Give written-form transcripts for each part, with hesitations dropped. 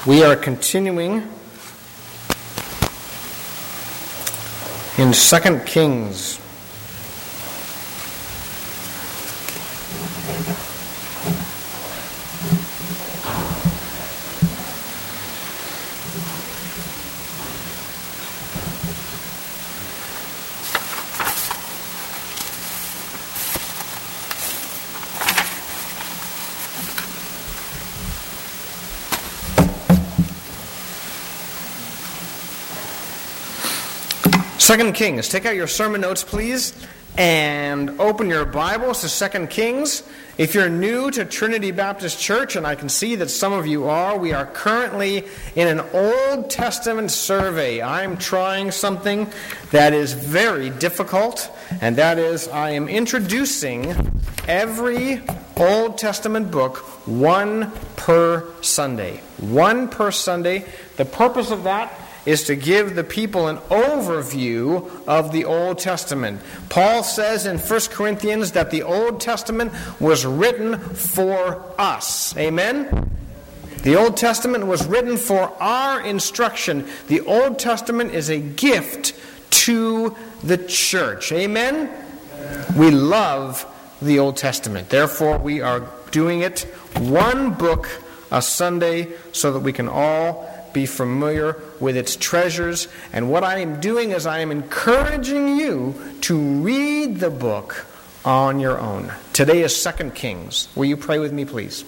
We are continuing in 2 Kings. Second Kings. Take out your sermon notes, please, and open your Bibles to 2 Kings. If you're new to Trinity Baptist Church, and I can see that some of you are, we are currently in an Old Testament survey. I'm trying something that is very difficult, and that is I am introducing every Old Testament book, one per Sunday. One per Sunday. The purpose of that is to give the people an overview of the Old Testament. Paul says in 1 Corinthians that the Old Testament was written for us. Amen? The Old Testament was written for our instruction. The Old Testament is a gift to the church. Amen? We love the Old Testament. Therefore, we are doing it one book a Sunday so that we can all be familiar with its treasures. And what I am doing is I am encouraging you to read the book on your own. Today is 2 Kings. Will you pray with me, please?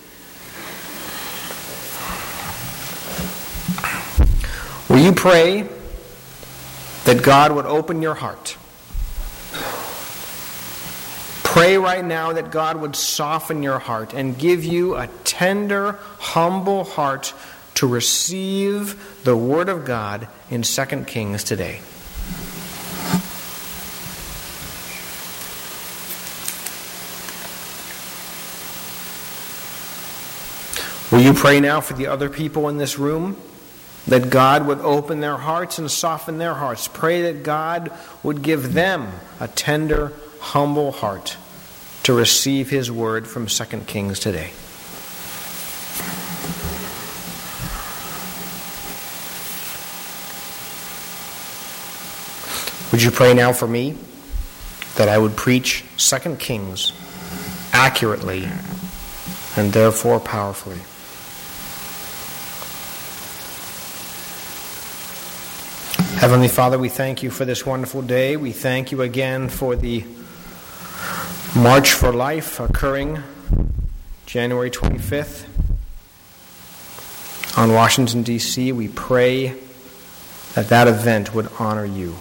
Will you pray that God would open your heart? Pray right now that God would soften your heart and give you a tender, humble heart to receive the Word of God in 2 Kings today. Will you pray now for the other people in this room? That God would open their hearts and soften their hearts. Pray that God would give them a tender, humble heart to receive His Word from 2 Kings today. Would you pray now for me that I would preach 2 Kings accurately and therefore powerfully? Heavenly Father, we thank you for this wonderful day. We thank you again for the March for Life occurring January 25th on Washington, D.C. We pray that that event would honor you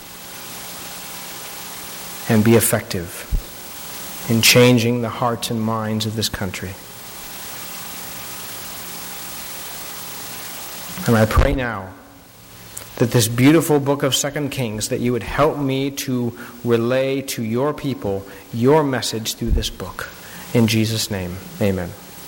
and be effective in changing the hearts and minds of this country. And I pray now that this beautiful book of 2 Kings, that you would help me to relay to your people your message through this book. In Jesus' name, amen.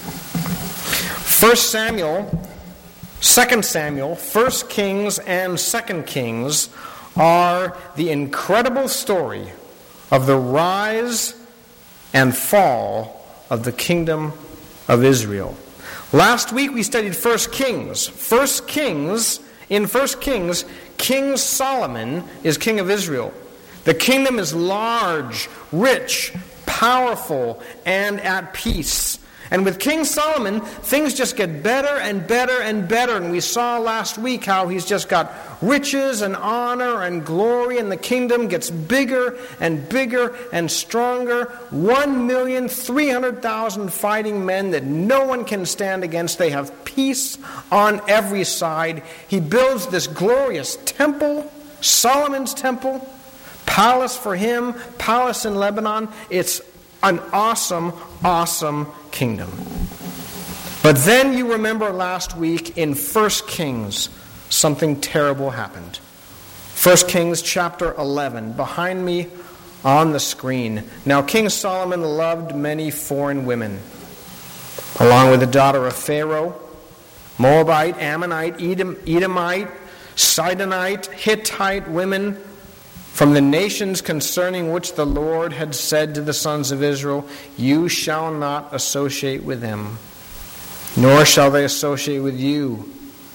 1 Samuel, 2 Samuel, 1 Kings, and 2 Kings are the incredible story of the rise and fall of the kingdom of Israel. Last week we studied 1 Kings. In 1 Kings, King Solomon is king of Israel. The kingdom is large, rich, powerful, and at peace. And with King Solomon, things just get better and better and better. And we saw last week how he's just got riches and honor and glory, and the kingdom gets bigger and bigger and stronger. 1,300,000 fighting men that no one can stand against. They have peace on every side. He builds this glorious temple, Solomon's temple, palace for him, palace in Lebanon. It's an awesome, awesome kingdom. But then you remember last week in 1 Kings, something terrible happened. 1 Kings chapter 11, behind me on the screen. Now King Solomon loved many foreign women, along with the daughter of Pharaoh, Moabite, Ammonite, Edomite, Sidonite, Hittite women, from the nations concerning which the Lord had said to the sons of Israel, you shall not associate with them, nor shall they associate with you.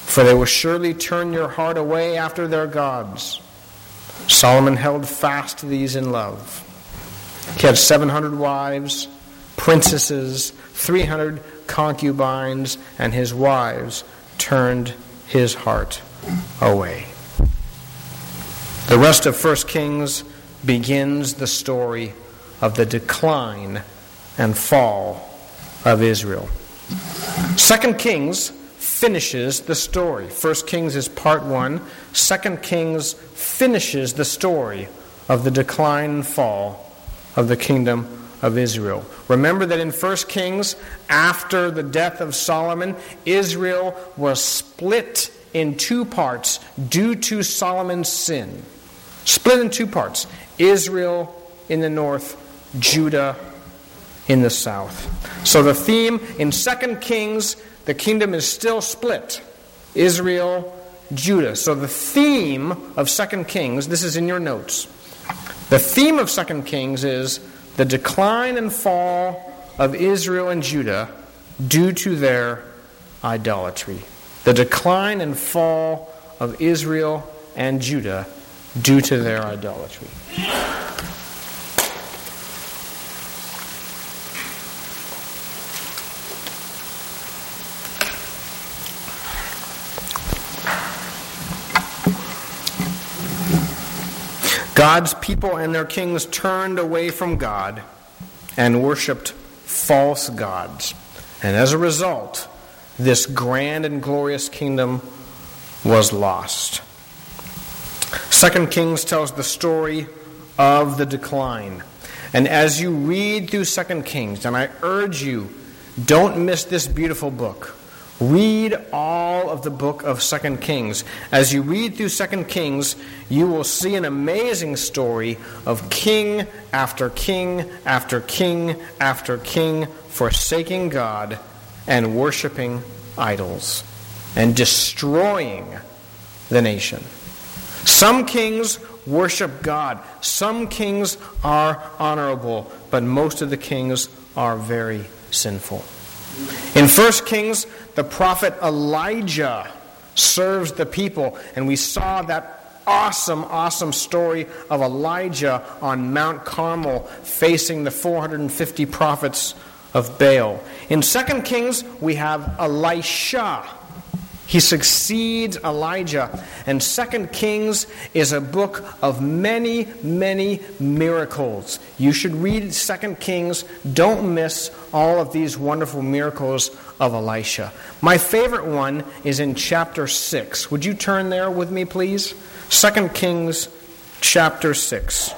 for they will surely turn your heart away after their gods. Solomon held fast to these in love. He had 700 wives, princesses, 300 concubines, and his wives turned his heart away. The rest of 1 Kings begins the story of the decline and fall of Israel. 2 Kings finishes the story. 1 Kings is part 1. 2 Kings finishes the story of the decline and fall of the kingdom of Israel. Remember that in 1 Kings, after the death of Solomon, Israel was split in two parts due to Solomon's sin. Split in two parts. Israel in the north, Judah in the south. So the theme in 2 Kings, the kingdom is still split. Israel, Judah. So the theme of 2 Kings, this is in your notes. The theme of 2 Kings is the decline and fall of Israel and Judah due to their idolatry. The decline and fall of Israel and Judah due to their idolatry. God's people and their kings turned away from God and worshipped false gods. And as a result, this grand and glorious kingdom was lost. 2 Kings tells the story of the decline. And as you read through 2 Kings, and I urge you, don't miss this beautiful book. Read all of the book of 2 Kings. As you read through 2 Kings, you will see an amazing story of king after king after king after king forsaking God and worshiping idols and destroying the nation. Some kings worship God. Some kings are honorable, but most of the kings are very sinful. In 1 Kings, the prophet Elijah serves the people, and we saw that awesome story of Elijah on Mount Carmel facing the 450 prophets of Baal. In 2 Kings, we have Elisha. He succeeds Elijah. And 2 Kings is a book of many, many miracles. You should read 2 Kings. Don't miss all of these wonderful miracles of Elisha. My favorite one is in chapter 6. Would you turn there with me, please? 2 Kings chapter 6.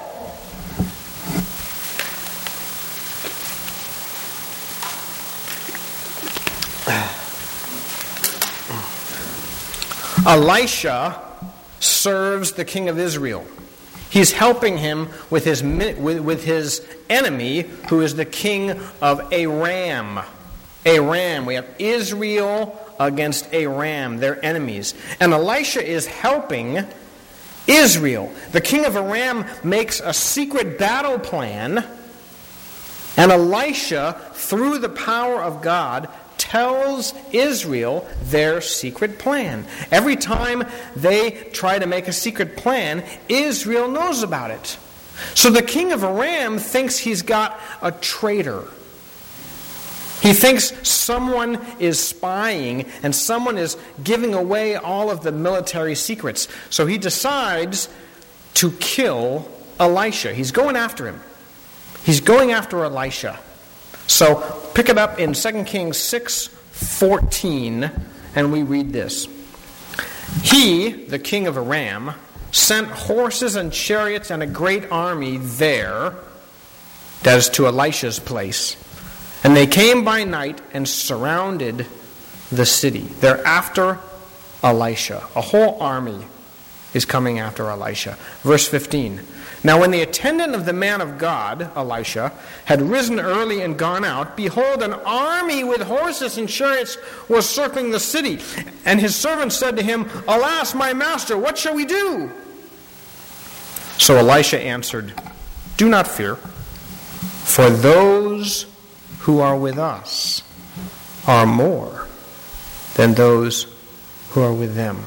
Elisha serves the king of Israel. He's helping him with his enemy, who is the king of Aram. Aram. We have Israel against Aram, their enemies. And Elisha is helping Israel. The king of Aram makes a secret battle plan, and Elisha, through the power of God, tells Israel their secret plan. Every time they try to make a secret plan, Israel knows about it. So the king of Aram thinks he's got a traitor. He thinks someone is spying and someone is giving away all of the military secrets. So he decides to kill Elisha. He's going after him. He's going after Elisha. So pick it up in 2 Kings 6:14, and we read this. He, the king of Aram, sent horses and chariots and a great army there, that is to Elisha's place, and they came by night and surrounded the city. They're after Elisha. A whole army is coming after Elisha. Verse 15. Now when the attendant of the man of God, Elisha, had risen early and gone out, behold, an army with horses and chariots was circling the city. And his servant said to him, Alas, my master, what shall we do? So Elisha answered, Do not fear, for those who are with us are more than those who are with them.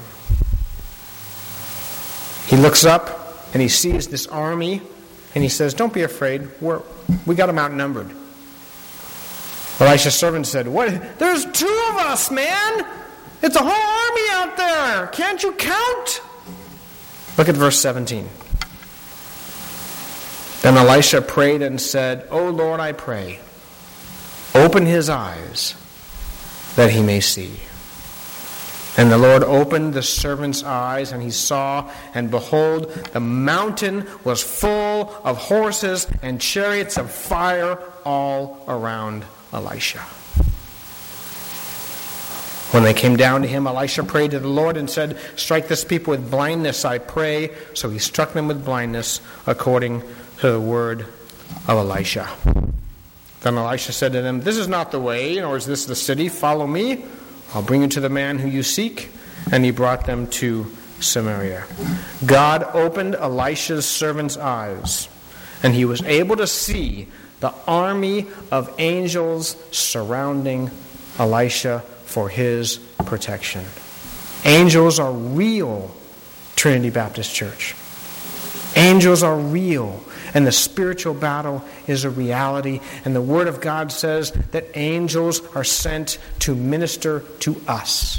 He looks up and he sees this army and he says, don't be afraid. We got them outnumbered. Elisha's servant said, "What? There's 2 of us, man! It's a whole army out there! Can't you count?" Look at verse 17. Then Elisha prayed and said, "O Lord, I pray, open his eyes that he may see." And the Lord opened the servant's eyes, and he saw, and behold, the mountain was full of horses and chariots of fire all around Elisha. When they came down to him, Elisha prayed to the Lord and said, "Strike this people with blindness, I pray." So he struck them with blindness according to the word of Elisha. Then Elisha said to them, "This is not the way, nor is this the city. Follow me. I'll bring you to the man who you seek." And he brought them to Samaria. God opened Elisha's servant's eyes, and he was able to see the army of angels surrounding Elisha for his protection. Angels are real, Trinity Baptist Church. Angels are real, and the spiritual battle is a reality. And the Word of God says that angels are sent to minister to us.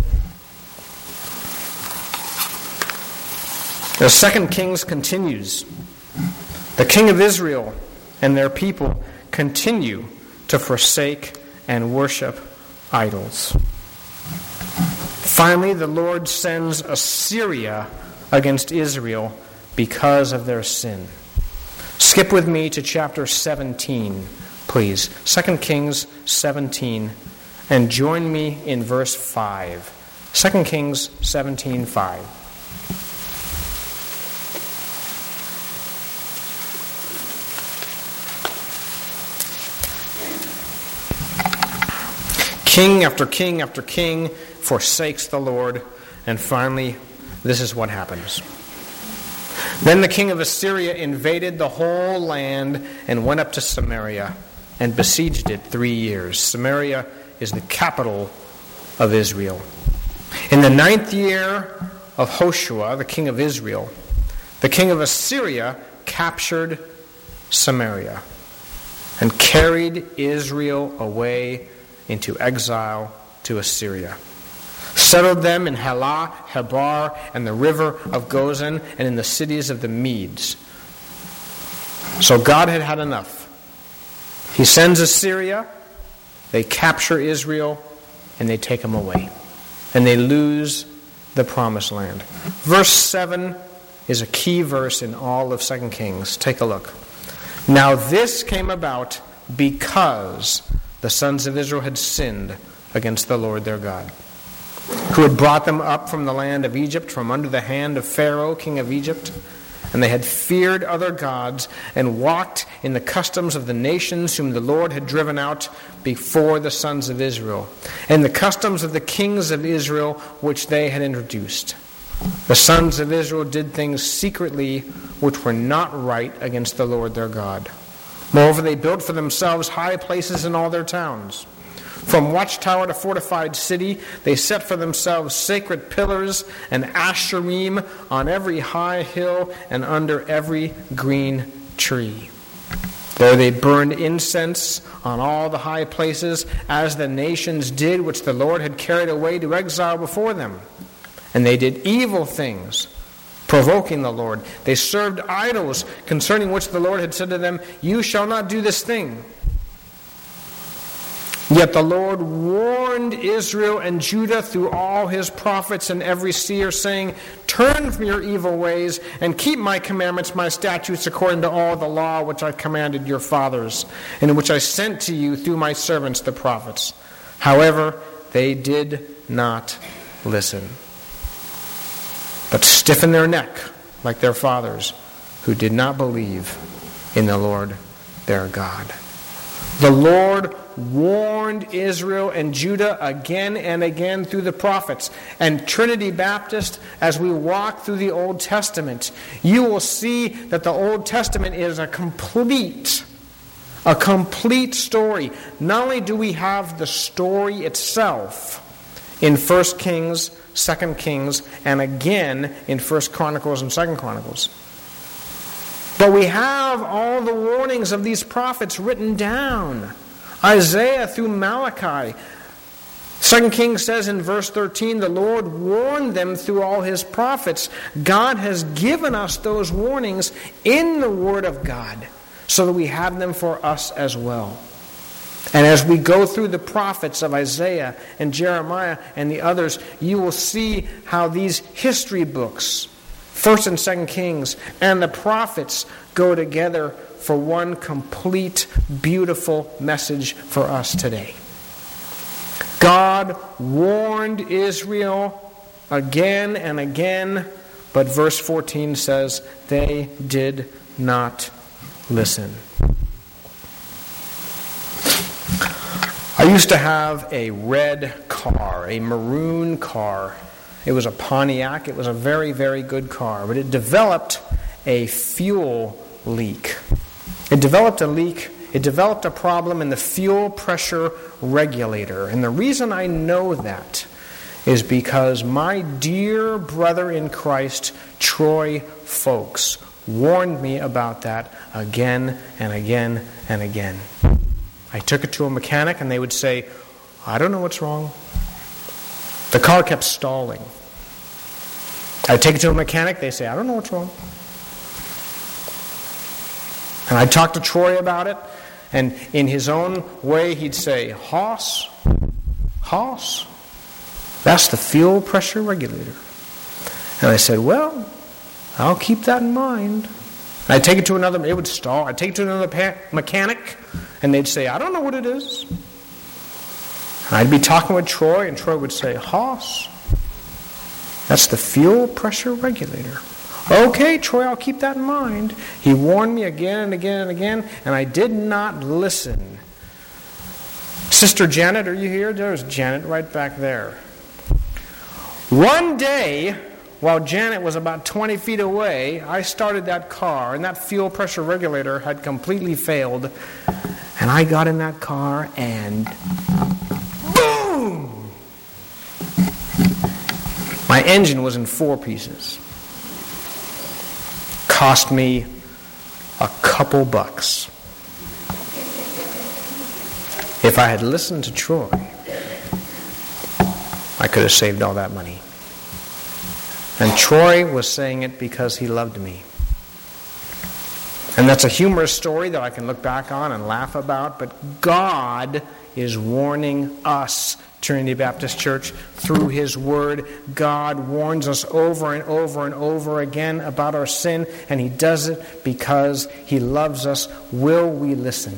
The 2 Kings continues. The king of Israel and their people continue to forsake and worship idols. Finally, the Lord sends Assyria against Israel because of their sin. Skip with me to chapter 17, please. 2 Kings 17, and join me in verse 5. 2 Kings 17:5. King after king after king forsakes the Lord, and finally, this is what happens. Then the king of Assyria invaded the whole land and went up to Samaria and besieged it 3 years. Samaria is the capital of Israel. In the 9th year of Hoshea, the king of Israel, the king of Assyria captured Samaria and carried Israel away into exile to Assyria. Settled them in Halah, Hebar, and the river of Gozan, and in the cities of the Medes. So God had had enough. He sends Assyria, they capture Israel, and they take them away. And they lose the promised land. Verse 7 is a key verse in all of 2 Kings. Take a look. Now this came about because the sons of Israel had sinned against the Lord their God, who had brought them up from the land of Egypt, from under the hand of Pharaoh, king of Egypt. And they had feared other gods and walked in the customs of the nations whom the Lord had driven out before the sons of Israel, and the customs of the kings of Israel which they had introduced. The sons of Israel did things secretly which were not right against the Lord their God. Moreover, they built for themselves high places in all their towns. From watchtower to fortified city, they set for themselves sacred pillars and asherim on every high hill and under every green tree. There they burned incense on all the high places, as the nations did which the Lord had carried away to exile before them. And they did evil things, provoking the Lord. They served idols, concerning which the Lord had said to them, "You shall not do this thing." Yet the Lord warned Israel and Judah through all his prophets and every seer, saying, "Turn from your evil ways and keep my commandments, my statutes, according to all the law which I commanded your fathers, and which I sent to you through my servants the prophets." However, they did not listen, but stiffened their neck like their fathers, who did not believe in the Lord their God. The Lord warned Israel and Judah again and again through the prophets. And Trinity Baptist, as we walk through the Old Testament, you will see that the Old Testament is a complete story. Not only do we have the story itself, in 1 Kings, 2 Kings, and again in 1 Chronicles and 2 Chronicles. But we have all the warnings of these prophets written down. Isaiah through Malachi. 2 Kings says in verse 13, the Lord warned them through all his prophets. God has given us those warnings in the Word of God so that we have them for us as well. And as we go through the prophets of Isaiah and Jeremiah and the others, you will see how these history books, 1 and 2 Kings, and the prophets go together for one complete, beautiful message for us today. God warned Israel again and again, but verse 14 says they did not listen. I used to have a red car, a maroon car. It was a Pontiac. It was a very, very good car, but it developed a fuel leak. It developed a problem in the fuel pressure regulator. And the reason I know that is because my dear brother in Christ, Troy Folks, warned me about that again and again and again. I took it to a mechanic and they would say, I don't know what's wrong. The car kept stalling. I'd take it to a mechanic, they say, I don't know what's wrong. And I'd talk to Troy about it, and in his own way he'd say, Hoss, that's the fuel pressure regulator. And I said, well, I'll keep that in mind. And I'd take it to another, it would stall. I'd take it to another mechanic, and they'd say, I don't know what it is. And I'd be talking with Troy, and Troy would say, Hoss, that's the fuel pressure regulator. Okay, Troy, I'll keep that in mind. He warned me again and again and again, and I did not listen. Sister Janet, are you here? There's Janet right back there. One day, while Janet was about 20 feet away, I started that car, and that fuel pressure regulator had completely failed. And I got in that car, and boom! My engine was in 4 pieces. Cost me a couple bucks. If I had listened to Troy, I could have saved all that money. And Troy was saying it because he loved me. And that's a humorous story that I can look back on and laugh about, but God is warning us, Trinity Baptist Church, through His Word. God warns us over and over and over again about our sin, and He does it because He loves us. Will we listen?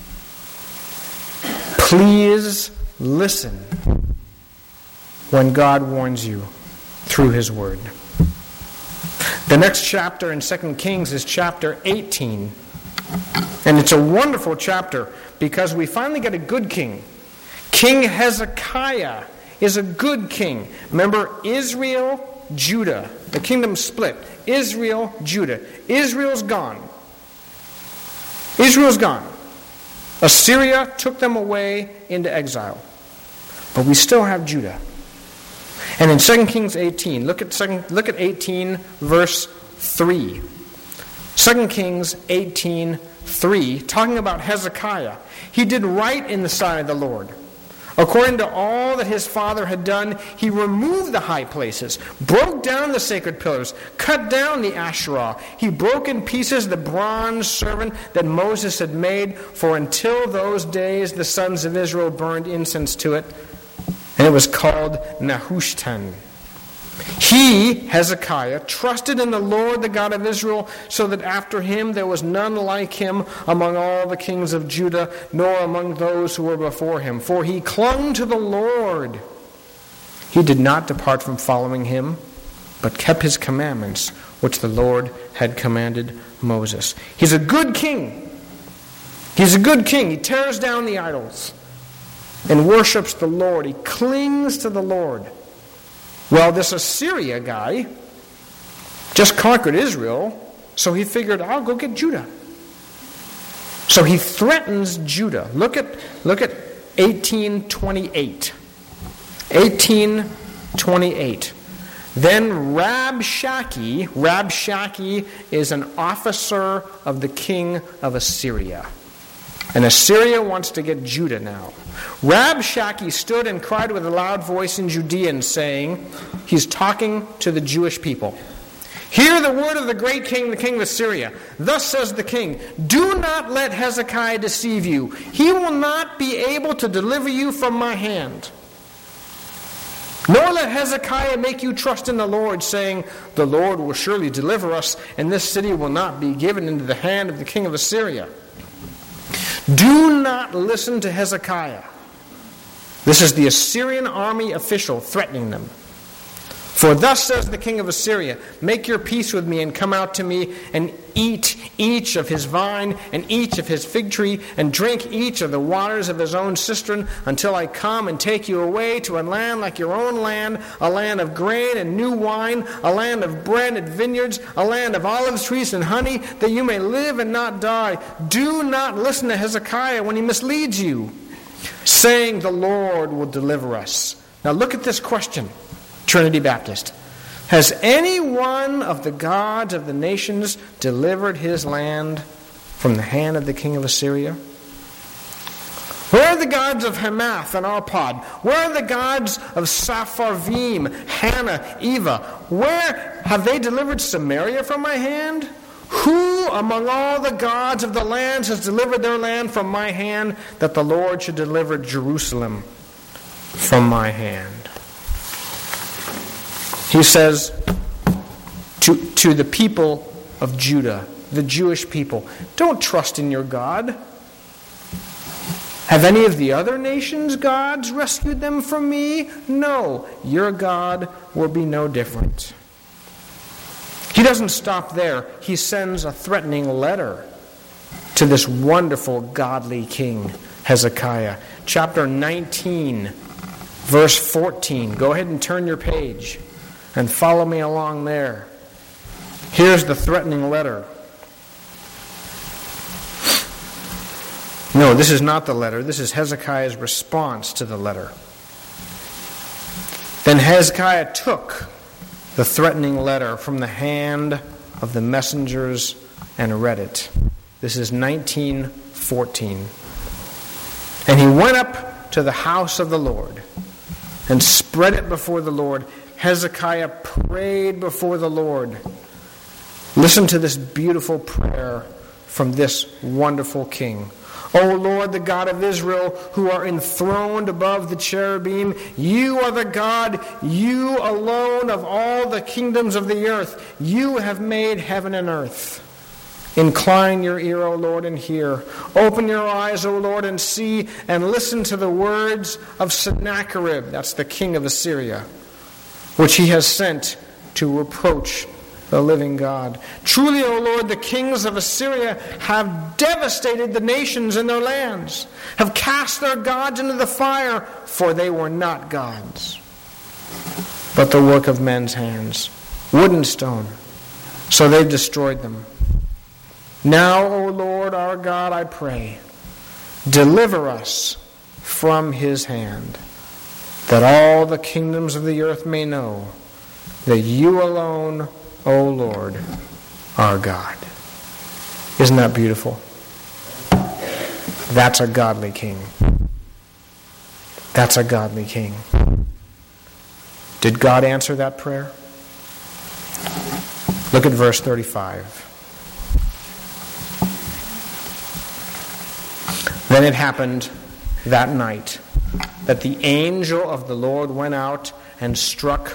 Please listen when God warns you through His Word. The next chapter in 2 Kings is chapter 18. And it's a wonderful chapter because we finally get a good king. King Hezekiah is a good king. Remember, Israel, Judah. The kingdom split. Israel, Judah. Israel's gone. Israel's gone. Assyria took them away into exile. But we still have Judah. And in 2 Kings 18, look at 18 verse 3. 2 Kings 18:3, talking about Hezekiah. He did right in the sight of the Lord. According to all that his father had done, he removed the high places, broke down the sacred pillars, cut down the Asherah. He broke in pieces the bronze serpent that Moses had made, for until those days the sons of Israel burned incense to it, and it was called Nehushtan. He, Hezekiah, trusted in the Lord, the God of Israel, so that after him there was none like him among all the kings of Judah, nor among those who were before him. For he clung to the Lord. He did not depart from following him, but kept his commandments, which the Lord had commanded Moses. He's a good king. He's a good king. He tears down the idols and worships the Lord. He clings to the Lord. Well, this Assyria guy just conquered Israel, so he figured, I'll go get Judah. So he threatens Judah. Look at 18:28. 18:28. Then Rabshakeh is an officer of the king of Assyria. And Assyria wants to get Judah now. Rabshakeh stood and cried with a loud voice in Judean, saying, he's talking to the Jewish people, hear the word of the great king, the king of Assyria. Thus says the king, do not let Hezekiah deceive you. He will not be able to deliver you from my hand. Nor let Hezekiah make you trust in the Lord, saying, the Lord will surely deliver us, and this city will not be given into the hand of the king of Assyria. Do not listen to Hezekiah. This is the Assyrian army official threatening them. For thus says the king of Assyria, make your peace with me and come out to me and eat each of his vine and each of his fig tree and drink each of the waters of his own cistern until I come and take you away to a land like your own land, a land of grain and new wine, a land of bread and vineyards, a land of olive trees and honey, that you may live and not die. Do not listen to Hezekiah when he misleads you, saying the Lord will deliver us. Now look at this question. Trinity Baptist. Has any one of the gods of the nations delivered his land from the hand of the king of Assyria? Where are the gods of Hamath and Arpad? Where are the gods of Sepharvaim, Hannah, Eva? Where have they delivered Samaria from my hand? Who among all the gods of the lands has delivered their land from my hand, that the Lord should deliver Jerusalem from my hand? He says to the people of Judah, the Jewish people, don't trust in your God. Have any of the other nations' gods rescued them from me? No, your God will be no different. He doesn't stop there. He sends a threatening letter to this wonderful, godly king, Hezekiah. Chapter 19, verse 14. Go ahead and turn your page and follow me along there. Here's the threatening letter. No, this is not the letter. This is Hezekiah's response to the letter. Then Hezekiah took the threatening letter from the hand of the messengers and read it. This is 19:14. And he went up to the house of the Lord and spread it before the Lord. Hezekiah prayed before the Lord. Listen to this beautiful prayer from this wonderful king. O Lord, the God of Israel, who are enthroned above the cherubim, you are the God, you alone of all the kingdoms of the earth. You have made heaven and earth. Incline your ear, O Lord, and hear. Open your eyes, O Lord, and see, and listen to the words of Sennacherib, that's the king of Assyria, which he has sent to reproach the living God. Truly, O Lord, the kings of Assyria have devastated the nations in their lands, have cast their gods into the fire, for they were not gods, but the work of men's hands, wood and stone. So they've destroyed them. Now, O Lord our God, I pray, deliver us from his hand, that all the kingdoms of the earth may know that you alone, O Lord, our God. Isn't that beautiful? That's a godly king. That's a godly king. Did God answer that prayer? Look at verse 35. Then it happened that night that the angel of the Lord went out and struck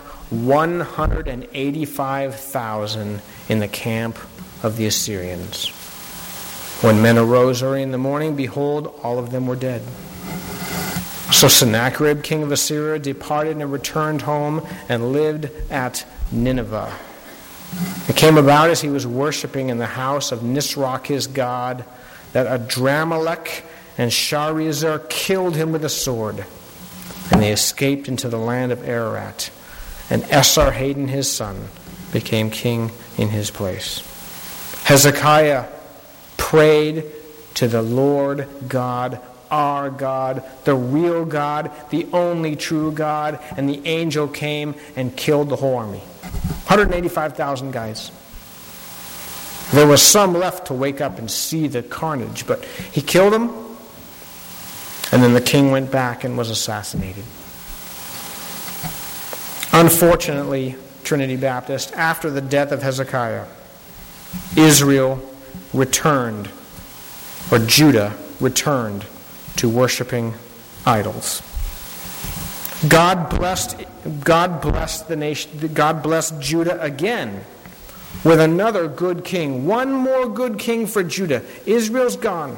185,000 in the camp of the Assyrians. When men arose early in the morning, behold, all of them were dead. So Sennacherib, king of Assyria, departed and returned home and lived at Nineveh. It came about as he was worshiping in the house of Nisroch his god, that Adramelech and Sharezer killed him with a sword, and they escaped into the land of Ararat. And Esarhaddon his son became king in his place. Hezekiah prayed to the Lord God our God, the real God, the only true God. And the angel came and killed the whole army. 185,000 guys. There was some left to wake up and see the carnage, but he killed them. And then the king went back and was assassinated. Unfortunately, Trinity Baptist, after the death of Hezekiah, Israel returned, or Judah returned, to worshiping idols. God blessed the nation. God blessed Judah again with another good king. One more good king for Judah. Israel's gone.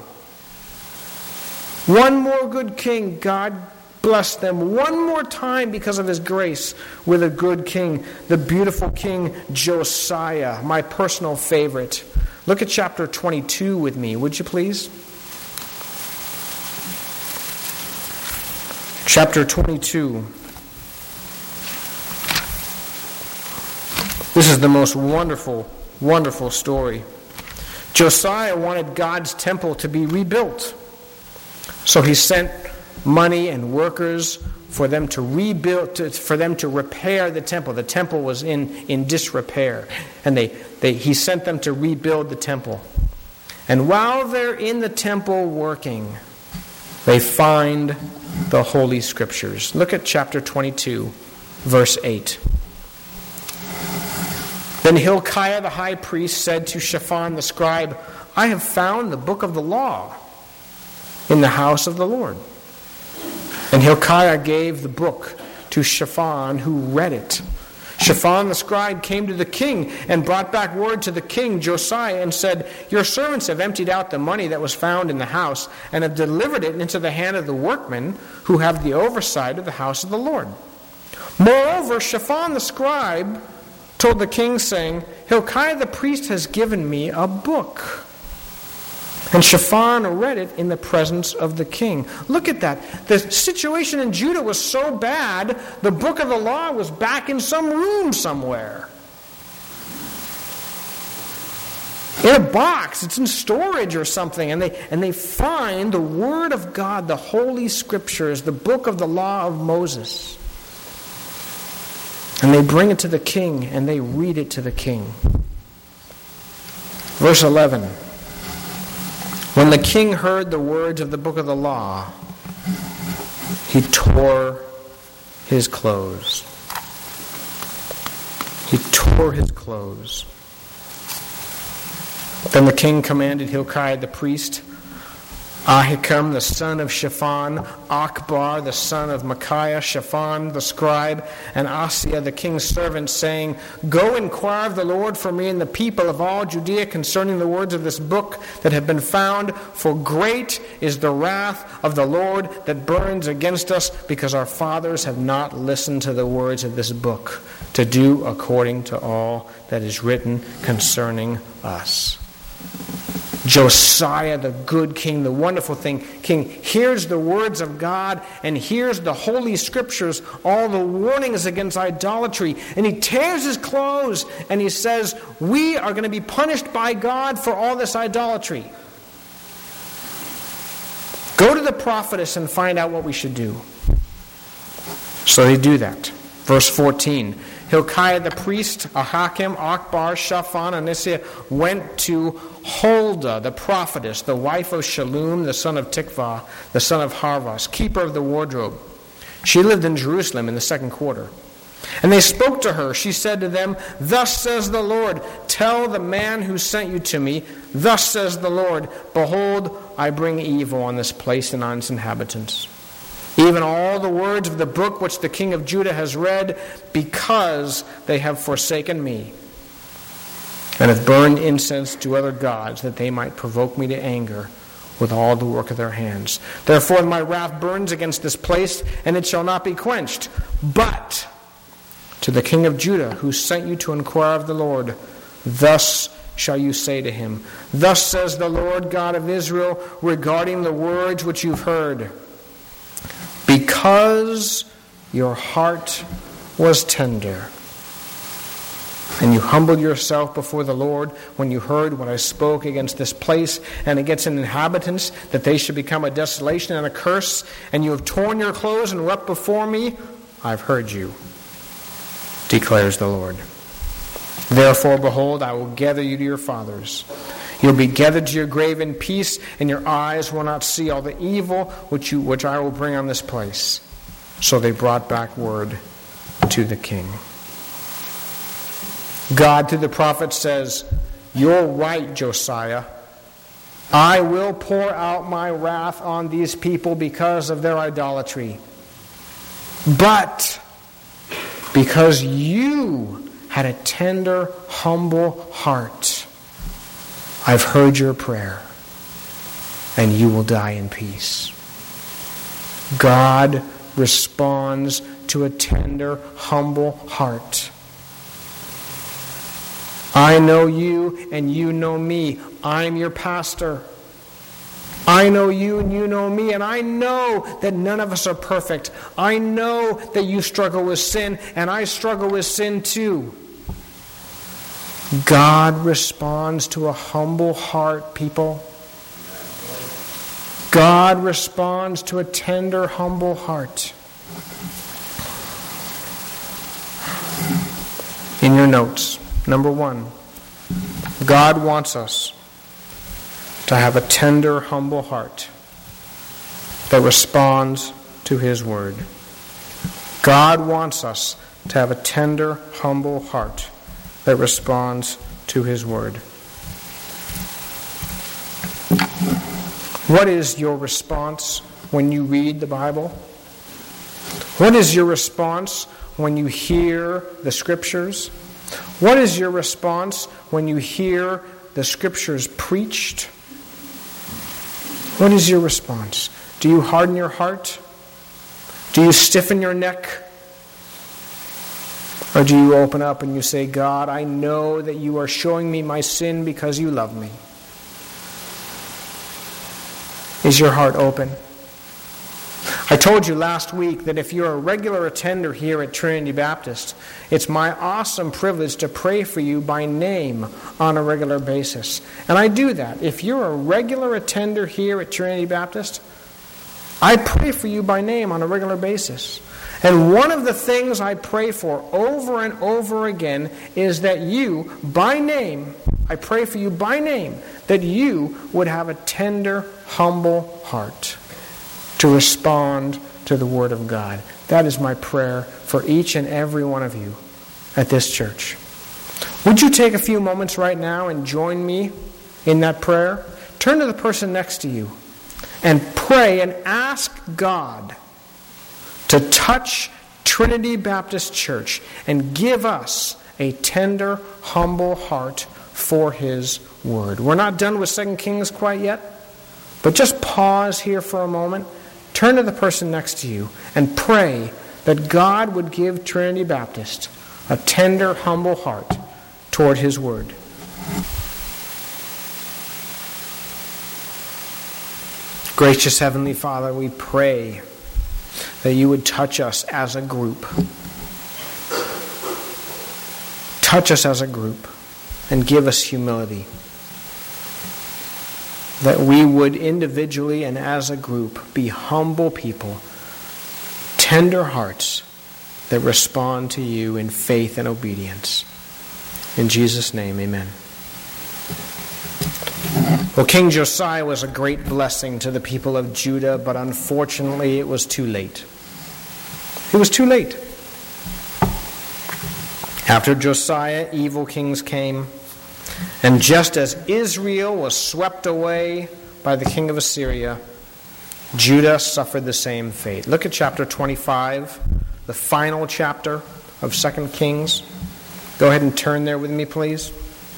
One more good king. God blessed them one more time because of his grace with a good king, the beautiful King Josiah, my personal favorite. Look at chapter 22 with me, would you please? Chapter 22. This is the most wonderful, wonderful story. Josiah wanted God's temple to be rebuilt. So he sent money and workers for them to rebuild, for them to repair the temple. The temple was in disrepair. And he sent them to rebuild the temple. And while they're in the temple working, they find the Holy Scriptures. Look at chapter 22, verse 8. Then Hilkiah the high priest said to Shaphan the scribe, I have found the book of the law in the house of the Lord. And Hilkiah gave the book to Shaphan, who read it. Shaphan the scribe came to the king and brought back word to the king Josiah and said, Your servants have emptied out the money that was found in the house and have delivered it into the hand of the workmen who have the oversight of the house of the Lord. Moreover, Shaphan the scribe told the king, saying, Hilkiah the priest has given me a book. And Shaphan read it in the presence of the king. Look at that. The situation in Judah was so bad, the book of the law was back in some room somewhere. In a box. It's in storage or something. And they find the Word of God, the Holy Scriptures, the book of the law of Moses. And they bring it to the king, and they read it to the king. Verse 11. When the king heard the words of the book of the law, he tore his clothes. He tore his clothes. Then the king commanded Hilkiah the priest, Ahikam the son of Shaphan, Akbar the son of Micaiah, Shaphan the scribe, and Asaiah the king's servant, saying, Go inquire of the Lord for me and the people of all Judea concerning the words of this book that have been found, for great is the wrath of the Lord that burns against us, because our fathers have not listened to the words of this book, to do according to all that is written concerning us. Josiah, the good king, the wonderful king, hears the words of God and hears the Holy Scriptures, all the warnings against idolatry, and he tears his clothes and he says, we are going to be punished by God for all this idolatry. Go to the prophetess and find out what we should do. So they do that. Verse 14. Hilkiah the priest, Ahikam, Akbar, Shaphan, and Asaiah went to Huldah, the prophetess, the wife of Shallum, the son of Tikvah, the son of Harvas, keeper of the wardrobe. She lived in Jerusalem in the second quarter. And they spoke to her. She said to them, Thus says the Lord, tell the man who sent you to me, Thus says the Lord, Behold, I bring evil on this place and on its inhabitants. Even all the words of the book which the king of Judah has read, because they have forsaken me, and have burned incense to other gods, that they might provoke me to anger with all the work of their hands. Therefore my wrath burns against this place, and it shall not be quenched. But to the king of Judah, who sent you to inquire of the Lord, thus shall you say to him, Thus says the Lord God of Israel, regarding the words which you've heard. Because your heart was tender, and you humbled yourself before the Lord when you heard what I spoke against this place and against its inhabitants, that they should become a desolation and a curse, and you have torn your clothes and wept before me, I've heard you, declares the Lord. Therefore, behold, I will gather you to your fathers. You'll be gathered to your grave in peace, and your eyes will not see all the evil which I will bring on this place. So they brought back word to the king. God, through the prophet, says, you're right, Josiah. I will pour out my wrath on these people because of their idolatry. But because you had a tender, humble heart, I've heard your prayer, and you will die in peace. God responds to a tender, humble heart. I know you and you know me. I'm your pastor. I know you and you know me, and I know that none of us are perfect. I know that you struggle with sin, and I struggle with sin too. God responds to a humble heart, people. God responds to a tender, humble heart. In your notes, number 1, God wants us to have a tender, humble heart that responds to His Word. God wants us to have a tender, humble heart that responds to His Word. What is your response when you read the Bible? What is your response when you hear the Scriptures? What is your response when you hear the Scriptures preached? What is your response? Do you harden your heart? Do you stiffen your neck? Or do you open up and you say, God, I know that you are showing me my sin because you love me? Is your heart open? I told you last week that if you're a regular attender here at Trinity Baptist, it's my awesome privilege to pray for you by name on a regular basis. And I do that. If you're a regular attender here at Trinity Baptist, I pray for you by name on a regular basis. And one of the things I pray for over and over again is that you, by name, I pray for you by name, that you would have a tender, humble heart to respond to the Word of God. That is my prayer for each and every one of you at this church. Would you take a few moments right now and join me in that prayer? Turn to the person next to you and pray and ask God to touch Trinity Baptist Church and give us a tender, humble heart for His Word. We're not done with 2 Kings quite yet, but just pause here for a moment. Turn to the person next to you and pray that God would give Trinity Baptist a tender, humble heart toward His Word. Gracious Heavenly Father, we pray that you would touch us as a group. Touch us as a group and give us humility. That we would individually and as a group be humble people, tender hearts that respond to you in faith and obedience. In Jesus' name, amen. Well, King Josiah was a great blessing to the people of Judah, but unfortunately it was too late. It was too late. After Josiah, evil kings came. And just as Israel was swept away by the king of Assyria, Judah suffered the same fate. Look at chapter 25, the final chapter of 2 Kings. Go ahead and turn there with me, please.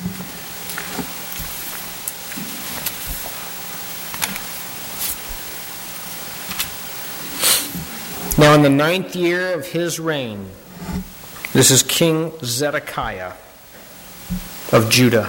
Now in the 9th year of his reign, this is King Zedekiah of Judah.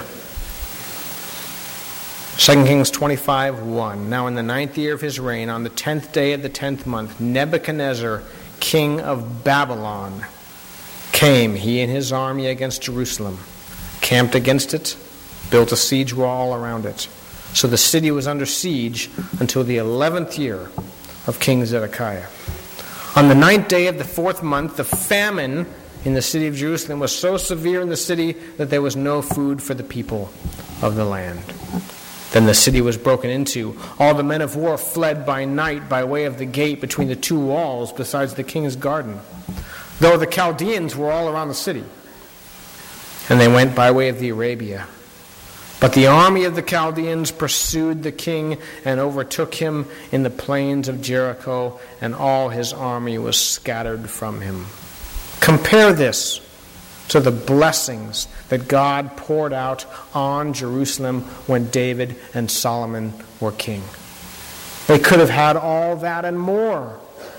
2 Kings 25:1. Now in the 9th year of his reign, on the 10th day of the 10th month, Nebuchadnezzar, king of Babylon, came, he and his army, against Jerusalem, camped against it, built a siege wall around it. So the city was under siege until the 11th year of King Zedekiah. On the 9th day of the 4th month, the famine in the city of Jerusalem was so severe in the city that there was no food for the people of the land. Then the city was broken into. All the men of war fled by night by way of the gate between the two walls besides the king's garden, though the Chaldeans were all around the city. And they went by way of the Arabia. But the army of the Chaldeans pursued the king and overtook him in the plains of Jericho, and all his army was scattered from him. Compare this to the blessings that God poured out on Jerusalem when David and Solomon were king. They could have had all that and more.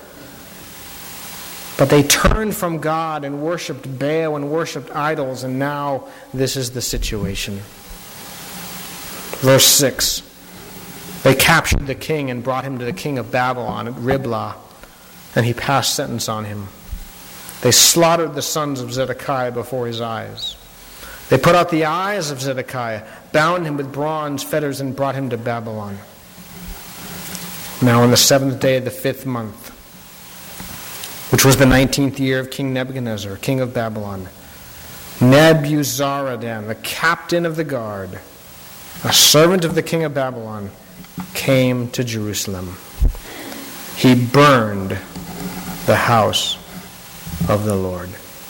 But they turned from God and worshipped Baal and worshipped idols, and now this is the situation. Verse 6. They captured the king and brought him to the king of Babylon at Riblah, and he passed sentence on him. They slaughtered the sons of Zedekiah before his eyes. They put out the eyes of Zedekiah, bound him with bronze fetters, and brought him to Babylon. Now on the 7th day of the 5th month, which was the 19th year of King Nebuchadnezzar, king of Babylon, Nebuzaradan, the captain of the guard, a servant of the king of Babylon, came to Jerusalem. He burned the house of the Lord,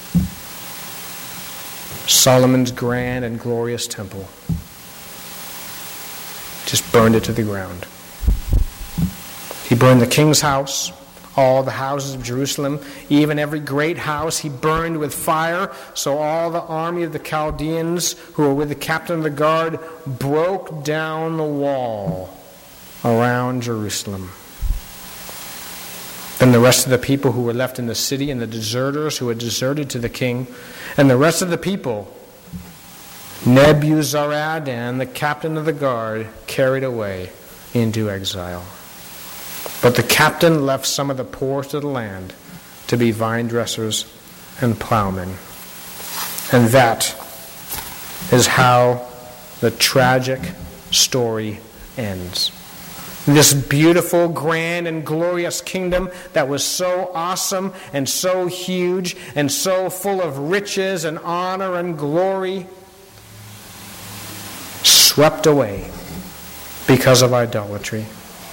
Solomon's grand and glorious temple. Just burned it to the ground. He burned the king's house, all the houses of Jerusalem, even every great house he burned with fire. So all the army of the Chaldeans who were with the captain of the guard broke down the wall around Jerusalem. Then the rest of the people who were left in the city, and the deserters who had deserted to the king, and the rest of the people, Nebuzaradan, the captain of the guard, carried away into exile. But the captain left some of the poorest of the land to be vine dressers and plowmen. And that is how the tragic story ends. This beautiful, grand, and glorious kingdom that was so awesome and so huge and so full of riches and honor and glory, swept away because of idolatry.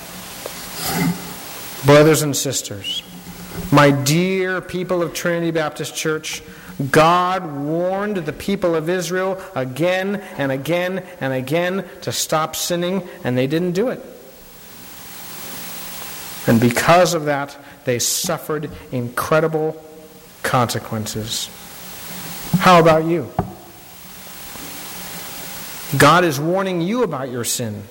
Brothers and sisters, my dear people of Trinity Baptist Church, God warned the people of Israel again and again and again to stop sinning, and they didn't do it. And because of that, they suffered incredible consequences. How about you? God is warning you about your sin.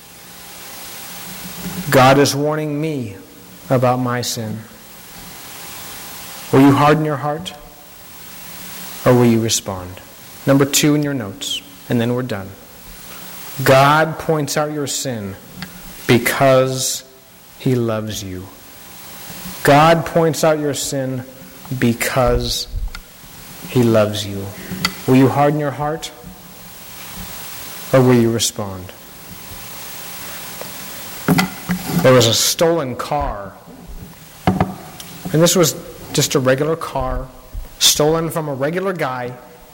God is warning me about my sin. Will you harden your heart? Or will you respond? Number 2 in your notes, and then we're done. God points out your sin because He loves you. God points out your sin because He loves you. Will you harden your heart? Or will you respond? There was a stolen car. And this was just a regular car, stolen from a regular guy.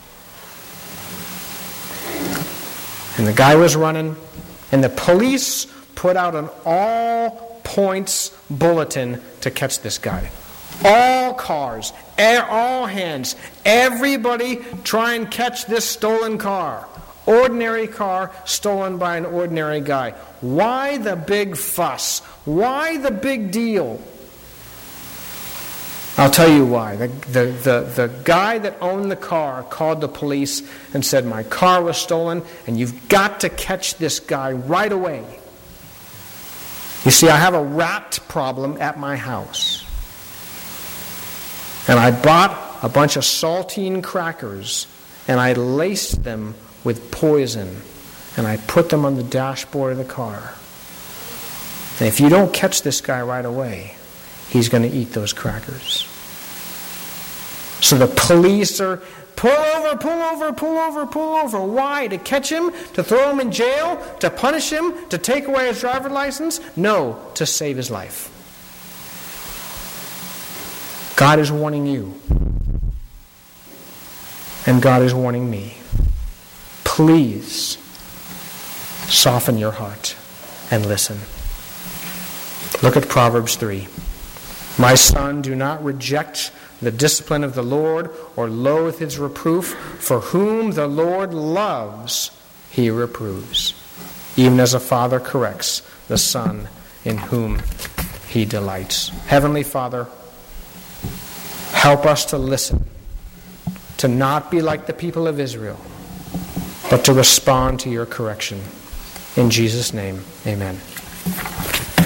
And the guy was running, and the police put out an all-points bulletin to catch this guy. All cars, all hands, everybody try and catch this stolen car. Ordinary car stolen by an ordinary guy. Why the big fuss? Why the big deal? I'll tell you why. The guy that owned the car called the police and said, my car was stolen and you've got to catch this guy right away. You see, I have a rat problem at my house. And I bought a bunch of saltine crackers and I laced them with poison, and I put them on the dashboard of the car. And if you don't catch this guy right away, he's going to eat those crackers. So the police are, pull over, pull over, pull over, pull over. Why? To catch him? To throw him in jail? To punish him? To take away his driver's license? No, to save his life. God is warning you. And God is warning me. Please soften your heart and listen. Look at Proverbs 3. My son, do not reject the discipline of the Lord or loathe his reproof, for whom the Lord loves, he reproves, even as a father corrects the son in whom he delights. Heavenly Father, help us to listen, to not be like the people of Israel, but to respond to your correction. In Jesus' name, amen.